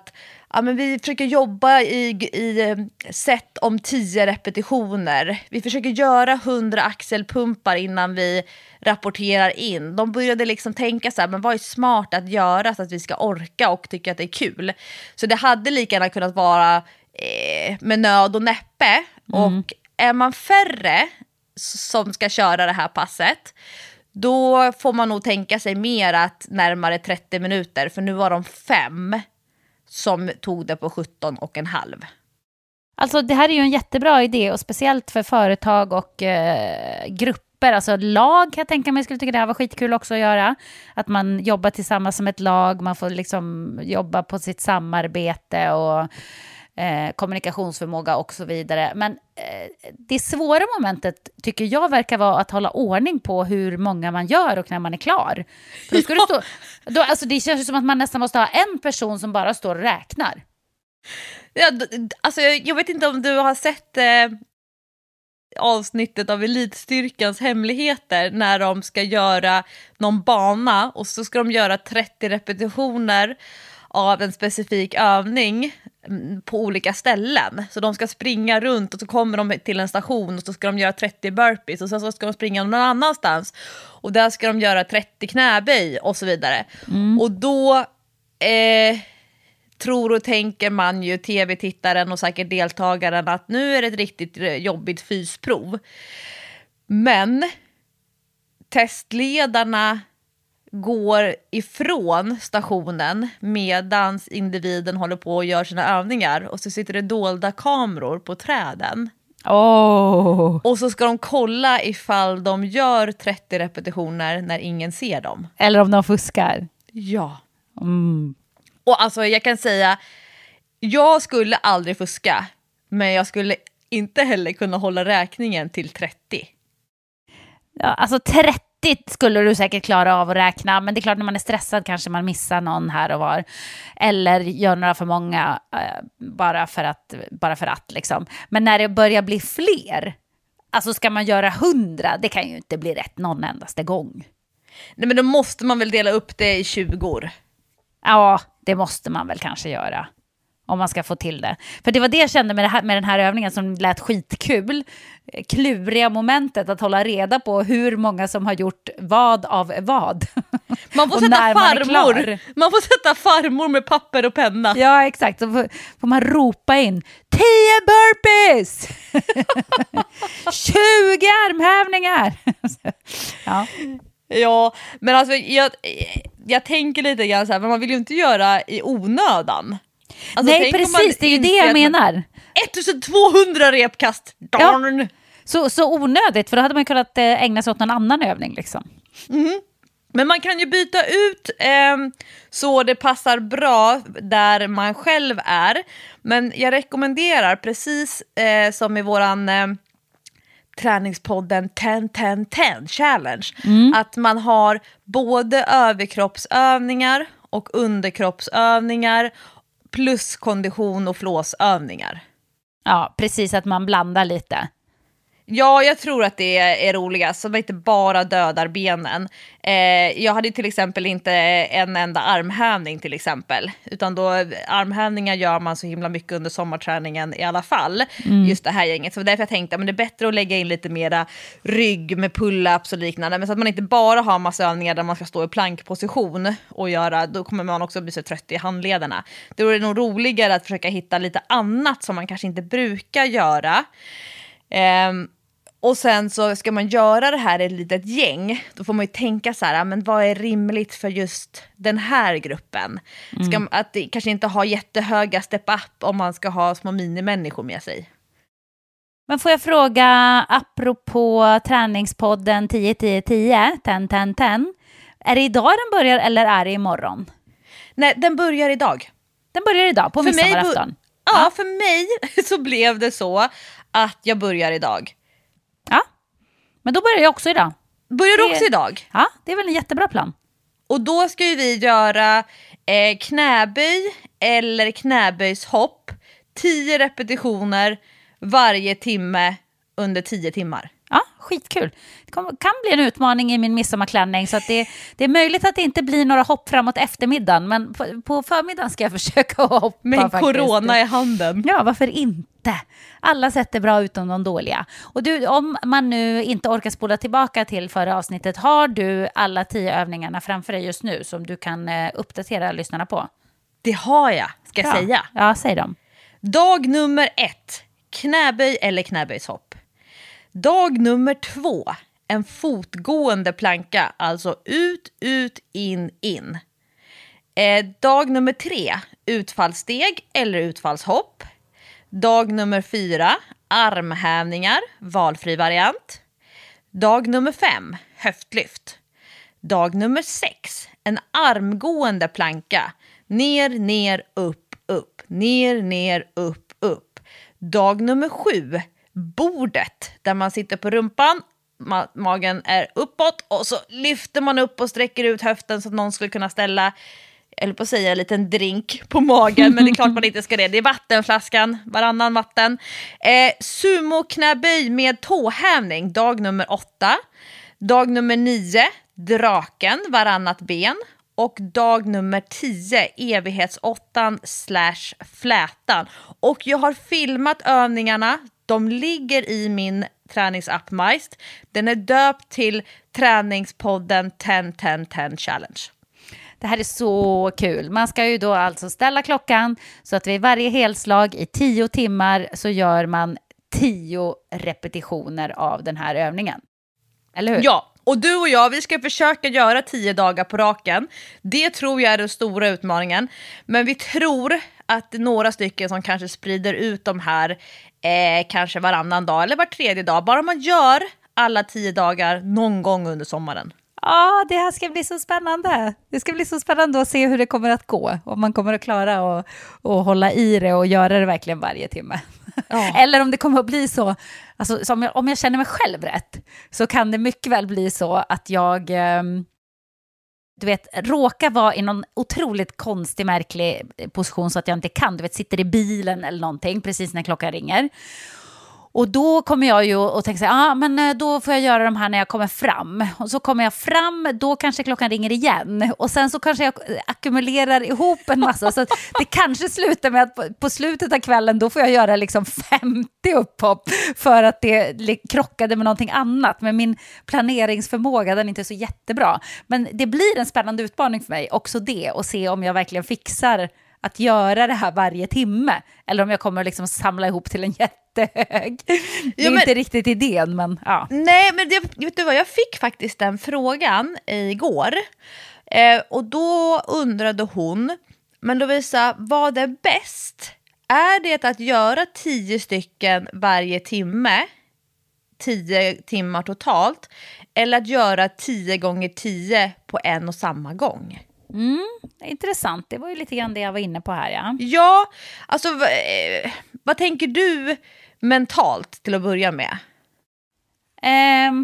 ja, men vi försöker jobba i, i set om tio repetitioner. Vi försöker göra hundra axelpumpar innan vi rapporterar in. De började liksom tänka så här, men vad är smart att göra så att vi ska orka och tycka att det är kul. Så det hade lika gärna kunnat vara eh, med nöd och näppe. Mm. Och är man färre som ska köra det här passet, då får man nog tänka sig mer att närmare trettio minuter. För nu var de fem som tog det på sjutton och en halv. Alltså det här är ju en jättebra idé och speciellt för företag och eh, grupper. Alltså lag kan jag tänka mig skulle tycka det här var skitkul också att göra. Att man jobbar tillsammans som ett lag. Man får liksom jobba på sitt samarbete och eh, kommunikationsförmåga och så vidare. Men eh, det svåra momentet tycker jag verkar vara att hålla ordning på hur många man gör och när man är klar. För då ska ja. det, stå, då, alltså det känns som att man nästan måste ha en person som bara står och räknar. Ja, alltså jag, jag vet inte om du har sett eh, avsnittet av Elitstyrkans hemligheter när de ska göra någon bana och så ska de göra trettio repetitioner av en specifik övning på olika ställen. Så de ska springa runt och så kommer de till en station och så ska de göra trettio burpees och sen så ska de springa någon annanstans och där ska de göra trettio knäböj och så vidare. Mm. Och då eh, tror och tänker man ju, tv-tittaren och säkert deltagaren, att nu är det ett riktigt jobbigt fysprov. Men testledarna går ifrån stationen medans individen håller på och gör sina övningar och så sitter det dolda kameror på träden. Oh. Och så ska de kolla ifall de gör trettio repetitioner när ingen ser dem. Eller om de fuskar. Ja. Mm. Och alltså jag kan säga, jag skulle aldrig fuska, men jag skulle inte heller kunna hålla räkningen till trettio. Ja, alltså trettio skulle du säkert klara av att räkna, men det är klart när man är stressad kanske man missar någon här och var. Eller gör några för många äh, bara för att, bara för att liksom. Men när det börjar bli fler, alltså ska man göra hundra, det kan ju inte bli rätt någon endaste gång. Nej, men då måste man väl dela upp det i tjugo. Ja, det måste man väl kanske göra. Om man ska få till det. För det var det jag kände med, det här, med den här övningen som lät skitkul. Kluriga momentet att hålla reda på hur många som har gjort vad av vad. Man får sätta farmor. Man, man får sätta farmor med papper och penna. Ja, exakt. Så får, får man ropa in tio burpees! tjugo armhävningar! Ja. Ja, men alltså jag, jag tänker lite grann så här, men man vill ju inte göra i onödan. Alltså, nej, precis, det är ju det jag menar. ettusentvåhundra repkast, darn! Ja. Så, så onödigt, för då hade man kunnat ägna sig åt någon annan övning liksom. Mm. Men man kan ju byta ut eh, så det passar bra där man själv är. Men jag rekommenderar, precis eh, som i våran eh, träningspodden tio tio tio challenge, mm. att man har både överkroppsövningar och underkroppsövningar plus kondition och flåsövningar. Ja, precis, att man blandar lite. Ja, jag tror att det är roligast, så man inte bara dödar benen. Eh, jag hade till exempel inte en enda armhävning till exempel. Utan då, armhävningar gör man så himla mycket under sommarträningen i alla fall. Mm. Just det här gänget. Så därför jag tänkte att det är bättre att lägga in lite mera rygg med pull-ups och liknande. Men så att man inte bara har massa övningar där man ska stå i plankposition och göra, då kommer man också bli så trött i handlederna. Då är det nog roligare att försöka hitta lite annat som man kanske inte brukar göra. Um, och sen så ska man göra det här i ett litet gäng. Då får man ju tänka så här, men vad är rimligt för just den här gruppen? Mm. Ska man, att det kanske inte ha jättehöga step-up om man ska ha små minimänniskor med sig. Men får jag fråga, apropå träningspodden tio tio tio, tio tio tio, är det idag den börjar eller är det imorgon? Nej, den börjar idag. Den börjar idag, på midsommarafton? Bo- ja, ja, för mig så blev det så att jag börjar idag. Ja, men då börjar jag också idag. Börjar du det... också idag? Ja, det är väl en jättebra plan. Och då ska ju vi göra eh, knäböj eller knäböjshopp. Tio repetitioner varje timme under tio timmar. Ja, skitkul. Det kan bli en utmaning i min midsommarklänning, så att det, det är möjligt att det inte blir några hopp framåt eftermiddagen, men på, på förmiddagen ska jag försöka hoppa. Med faktiskt. corona i handen. Ja, varför inte? Alla sätt är bra utom de dåliga. Och du, om man nu inte orkar spola tillbaka till förra avsnittet, har du alla tio övningarna framför dig just nu som du kan eh, uppdatera lyssnarna på? Det har jag, ska jag Ja. säga. Ja, säg dem. Dag nummer ett, knäböj eller knäböjshopp. Dag nummer två, en fotgående planka, alltså ut, ut, in, in. Eh, dag nummer tre, utfallssteg eller utfallshopp. Dag nummer fyra, armhävningar, valfri variant. Dag nummer fem, höftlyft. Dag nummer sex, en armgående planka. Ner, ner, upp, upp. Ner, ner, upp, upp. Dag nummer sju, bordet där man sitter på rumpan. Ma- magen är uppåt och så lyfter man upp och sträcker ut höften så att någon skulle kunna ställa, eller på att säga, en liten drink på magen. Men det är klart man inte ska det. Det är vattenflaskan, varannan vatten. Eh, sumo-knäböj med tåhävning, dag nummer åtta. Dag nummer nio, draken, varannat ben. Och dag nummer tio, evighetsåttan slash flätan. Och jag har filmat övningarna. De ligger i min träningsapp Majst. Den är döpt till träningspodden tio tio tio Challenge. Det här är så kul. Man ska ju då alltså ställa klockan så att vid varje helslag i tio timmar så gör man tio repetitioner av den här övningen. Eller hur? Ja, och du och jag, vi ska försöka göra tio dagar på raken. Det tror jag är den stora utmaningen. Men vi tror att några stycken som kanske sprider ut de här eh, kanske varannan dag eller var tredje dag. Bara man gör alla tio dagar någon gång under sommaren. Ja, det här ska bli så spännande. Det ska bli så spännande att se hur det kommer att gå. Om man kommer att klara att och hålla i det och göra det verkligen varje timme. Ja. Eller om det kommer att bli så, alltså, som jag, om jag känner mig själv rätt, så kan det mycket väl bli så att jag, eh, du vet, råkar vara i någon otroligt konstig, märklig position så att jag inte kan, du vet, sitter i bilen eller någonting precis när klockan ringer. Och då kommer jag ju att tänka så här, ah, men då får jag göra de här när jag kommer fram. Och så kommer jag fram, då kanske klockan ringer igen. Och sen så kanske jag ackumulerar ihop en massa. Så det kanske slutar med att på, på slutet av kvällen då får jag göra liksom femtio upphopp. För att det krockade med någonting annat. Men min planeringsförmåga, den är inte så jättebra. Men det blir en spännande utmaning för mig, också det. Och se om jag verkligen fixar att göra det här varje timme. Eller om jag kommer liksom samla ihop till en jättehög. Det är ja, men, inte riktigt idén, men ja. Nej, men det, vet du vad, jag fick faktiskt den frågan igår. Eh, och då undrade hon, men då visa, vad är bäst? Är det att göra tio stycken varje timme? Tio timmar totalt? Eller att göra tio gånger tio på en och samma gång? Mm, intressant. Det var ju lite grann det jag var inne på här, ja. Ja, alltså v- vad tänker du mentalt till att börja med? Um,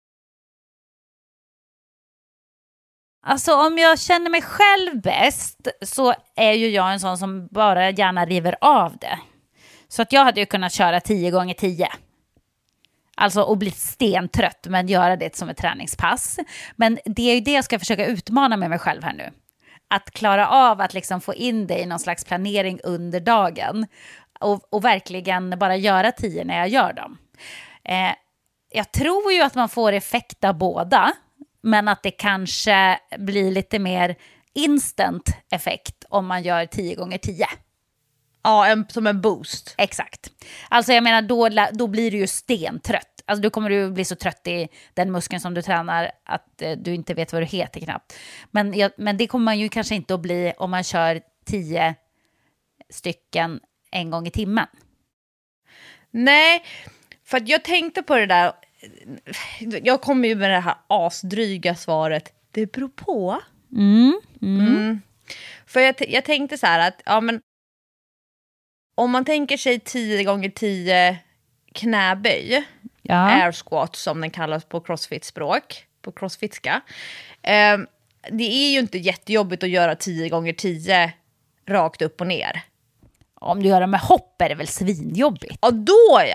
alltså om jag känner mig själv bäst så är ju jag en sån som bara gärna river av det. Så att jag hade ju kunnat köra tio gånger tio. Alltså och bli stentrött, men göra det som ett träningspass. Men det är ju det jag ska försöka utmana med mig själv här nu. Att klara av att liksom få in det i någon slags planering under dagen. Och, och verkligen bara göra tio när jag gör dem. Eh, jag tror ju att man får effekt av båda. Men att det kanske blir lite mer instant effekt om man gör tio gånger tio. Ja, en, som en boost. Exakt. Alltså jag menar, då, då blir du ju stentrött. Alltså då kommer du bli så trött i den muskeln som du tränar att eh, du inte vet vad du heter knappt. Men, jag, men det kommer man ju kanske inte att bli om man kör tio stycken en gång i timmen. Nej, för att jag tänkte på det där. Jag kommer ju med det här asdryga svaret. Det beror på. Mm, mm. Mm. För jag, jag tänkte så här att ja, men om man tänker sig tio gånger tio knäböj, ja. Air squat som den kallas på crossfit-språk, på crossfitska. Eh, det är ju inte jättejobbigt att göra tio gånger tio rakt upp och ner. Om du gör det med hopp är det väl svinjobbigt? Ja, då ja.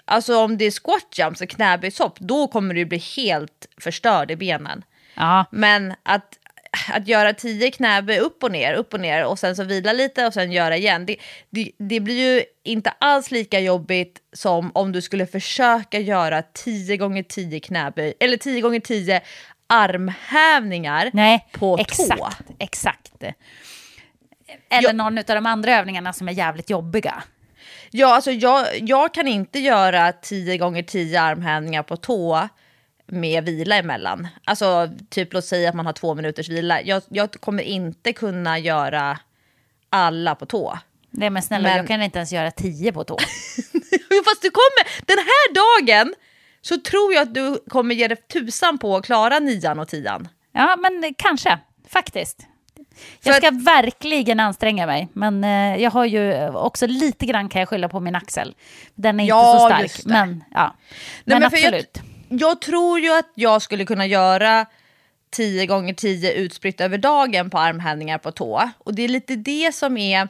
alltså om det är squat jumps och knäböjshopp, då kommer du bli helt förstörd i benen. Ja. Men att, att göra tio knäböj upp och ner, upp och ner och sen så vila lite och sen göra igen. Det, det, det blir ju inte alls lika jobbigt som om du skulle försöka göra tio gånger tio knäböj eller tio gånger tio armhävningar Nej, på exakt, tå. Exakt. Eller Jag- någon av de andra övningarna som är jävligt jobbiga. Ja, alltså jag, jag kan inte göra tio gånger tio armhävningar på tå med vila emellan. Alltså typ låt säga att man har två minuters vila. Jag, jag kommer inte kunna göra alla på tå. Nej men snälla, Men- jag kan inte ens göra tio på tå. Fast du kommer, den här dagen så tror jag att du kommer ge dig tusan på att klara nian och tian. Ja, men kanske, faktiskt. För Jag ska att- verkligen anstränga mig. Men eh, jag har ju också lite grann kan jag skylla på min axel. Den är inte Ja, så stark. just det. Men, ja. Nej, men, men för absolut. Jag, jag tror ju att jag skulle kunna göra tio gånger tio utspritt över dagen på armhävningar på tå. Och det är lite det som är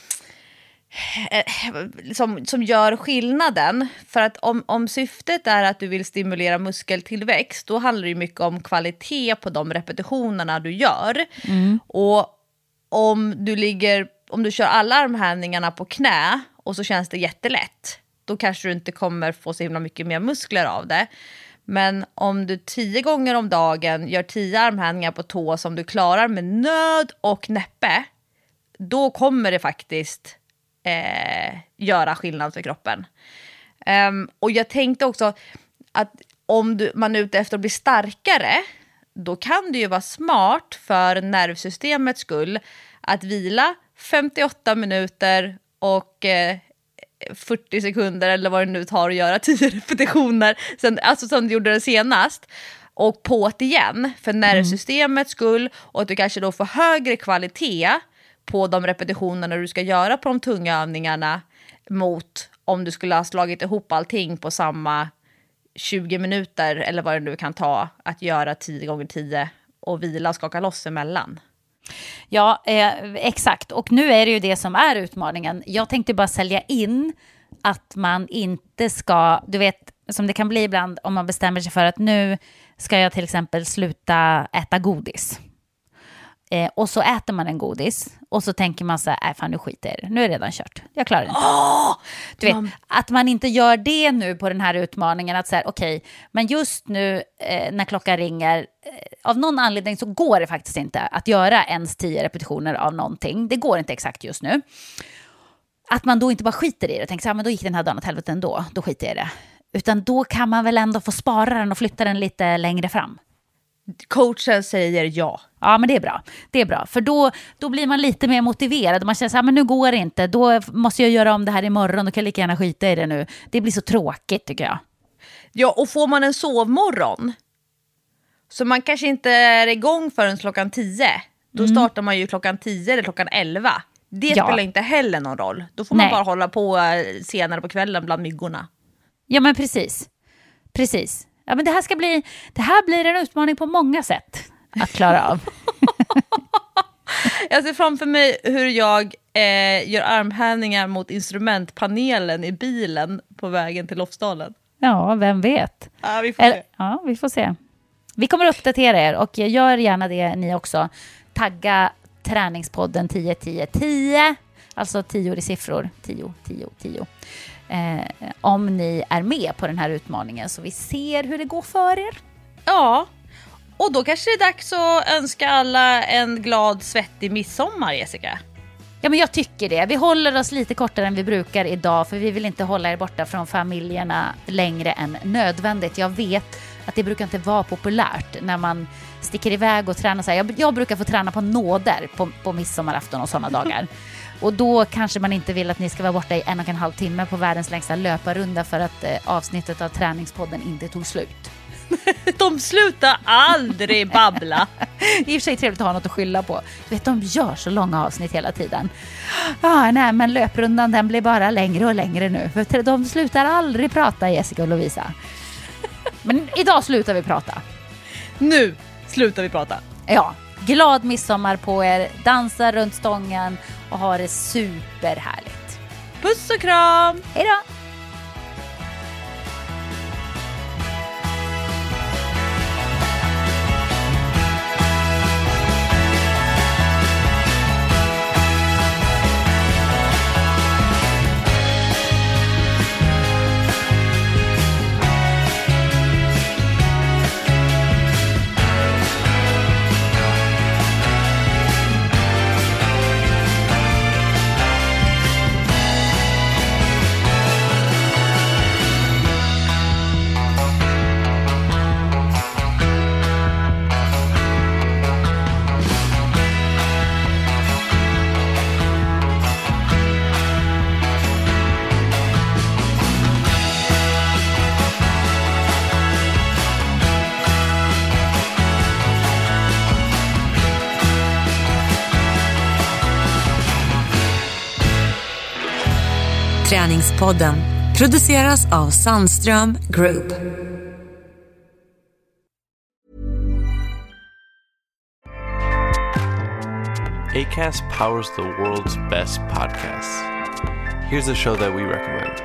eh, som, som gör skillnaden. För att om, om syftet är att du vill stimulera muskeltillväxt, då handlar det ju mycket om kvalitet på de repetitionerna du gör. Och om du ligger, om du kör alla armhävningarna på knä och så känns det jättelätt, då kanske du inte kommer få så himla mycket mer muskler av det. Men om du tio gånger om dagen gör tio armhävningar på tå som du klarar med nöd och näppe, då kommer det faktiskt eh, göra skillnad för kroppen. Um, och jag tänkte också att om du, man är ute efter att bli starkare, då kan det ju vara smart för nervsystemets skull att vila femtioåtta minuter och eh, fyrtio sekunder eller vad det nu tar att göra tio repetitioner, sen, alltså som du gjorde det senast, och på det igen för nervsystemets skull, och att du kanske då får högre kvalitet på de repetitionerna du ska göra på de tunga övningarna mot om du skulle ha slagit ihop allting på samma tjugo minuter eller vad det nu kan ta att göra tio gånger tio och vila och skaka loss emellan. Ja, eh, exakt. Och nu är det ju det som är utmaningen. Jag tänkte bara sälja in att man inte ska, du vet, som det kan bli ibland om man bestämmer sig för att nu ska jag till exempel sluta äta godis. Eh, och så äter man en godis och så tänker man så här, nej fan nu skiter jag i det. Nu är det redan kört. Jag klarar det inte. Oh, Du vet, att man inte gör det nu på den här utmaningen, att så här, okej, men just nu eh, när klockan ringer, eh, av någon anledning så går det faktiskt inte att göra ens tio repetitioner av någonting. Det går inte exakt just nu. Att man då inte bara skiter i det och tänker så här, men då gick den här dagen åt helvete ändå, då skiter jag i det. Utan då kan man väl ändå få spara den och flytta den lite längre fram. Coachen säger ja. Ja, men det är bra. Det är bra. För då, då blir man lite mer motiverad. Man känner så här, men nu går det inte. Då måste jag göra om det här imorgon. Då kan jag lika gärna skita i det nu. Det blir så tråkigt tycker jag. Ja, och får man en sovmorgon så man kanske inte är igång förrän klockan tio. Då Mm. startar man ju klockan tio eller klockan elva. Det Ja. spelar inte heller någon roll. Då får man Nej. bara hålla på eh, senare på kvällen bland myggorna. Ja, men precis. Precis. Ja, men det här ska bli, det här blir en utmaning på många sätt att klara av. Jag ser framför mig hur jag eh, gör armhävningar mot instrumentpanelen i bilen på vägen till Lofsdalen. Ja, vem vet. Ja, vi får Eller, se. ja, vi får se. Vi kommer att uppdatera er och gör gärna det ni också. Tagga träningspodden tio tio tio, alltså tio i siffror, tio tio tio. Eh, om ni är med på den här utmaningen så vi ser hur det går för er. Ja, och då kanske det är dags att önska alla en glad, svettig midsommar, Jessica. Ja, men jag tycker det. Vi håller oss lite kortare än vi brukar idag för vi vill inte hålla er borta från familjerna längre än nödvändigt. Jag vet att det brukar inte vara populärt när man sticker iväg och tränar så här. Jag, jag brukar få träna på nåder på, på midsommarafton och sådana dagar. Och då kanske man inte vill att ni ska vara borta i en och en halv timme på världens längsta löparrunda för att eh, avsnittet av träningspodden inte tog slut. De slutar aldrig babbla. I och för sig trevligt att ha något att skylla på. Du vet, de gör så långa avsnitt hela tiden. Ah, nej, men löprundan den blir bara längre och längre nu. För de slutar aldrig prata, Jessica och Lovisa. Men idag slutar vi prata. Nu slutar vi prata. Ja, glad midsommar på er. Dansa runt stången och ha det superhärligt. Puss och kram! Hej då! Träningspodden produceras av Sandström Group. Acast powers the world's best podcasts. Here's a show that we recommend.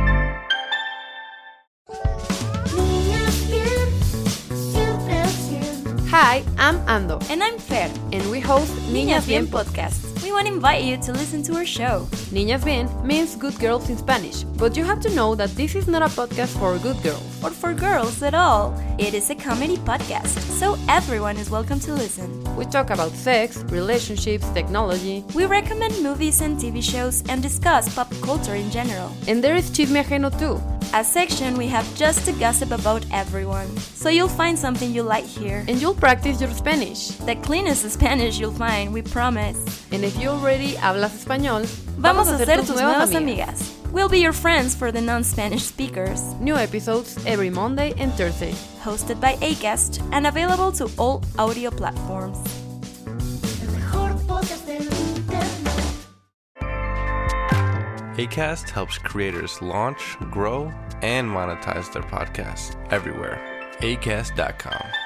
Hi, I'm Ando. And I'm Fer. And we host Niñas Bien Podcast. We want to invite you to listen to our show. Niñas Bien means good girls in Spanish, but you have to know that this is not a podcast for good girls. Or for girls at all. It is a comedy podcast, so everyone is welcome to listen. We talk about sex, relationships, technology. We recommend movies and T V shows and discuss pop culture in general. And there is Chisme Ajeno too. A section we have just to gossip about everyone. So you'll find something you like here. And you'll practice your Spanish. The cleanest Spanish you'll find, we promise. And if you already hablas español, vamos a ser tus nuevas amigas. We'll be your friends for the non-Spanish speakers. New episodes every Monday and Thursday. Hosted by Acast and available to all audio platforms. Acast helps creators launch, grow, and monetize their podcasts everywhere. acast dot com.